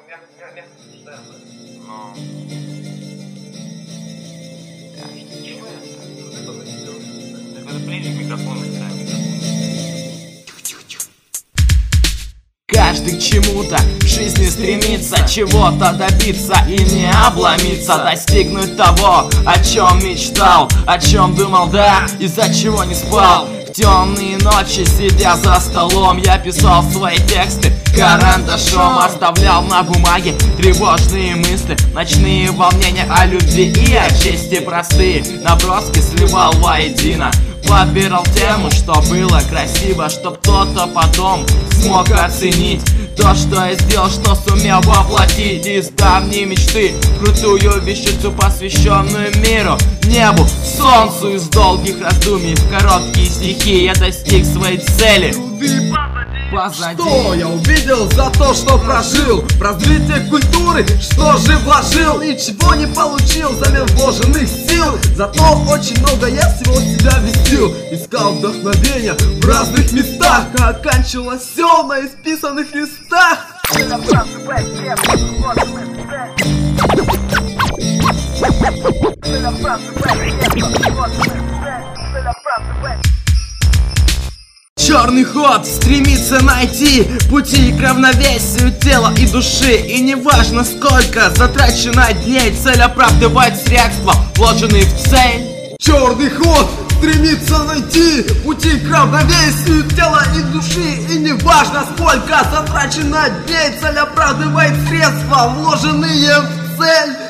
Но... Так это ближе к микрофону, да. Каждый к чему-то в жизни стремится, чего-то добиться и не обломиться, достигнуть того, о чем мечтал, о чем думал, да, из-за чего не спал. В темные ночи, сидя за столом, я писал свои тексты карандашом, оставлял на бумаге тревожные мысли, ночные волнения о любви и о чести простые, наброски сливал воедино. Подбирал тему, что было красиво, чтоб кто-то потом смог оценить то, что я сделал, что сумел воплотить из давней мечты крутую вещицу, посвященную миру, небу, солнцу. Из долгих раздумий в короткие стихи я достиг своей цели. Позади. Что я увидел за то, что прожил? В развитие культуры, что же вложил? Ничего не получил взамен вложенных сил. Зато очень много я всего себя вестил. Искал вдохновения в разных местах, а оканчивалось все на исписанных листах. Черный ход стремится найти пути к равновесию тела и души. И неважно сколько затрачено дней, цель оправдывает средства, вложенные в цель. Черный ход стремится найти пути к равновесию тела и души. И неважно сколько затрачено дней, цель оправдывает средства, вложенные в цель.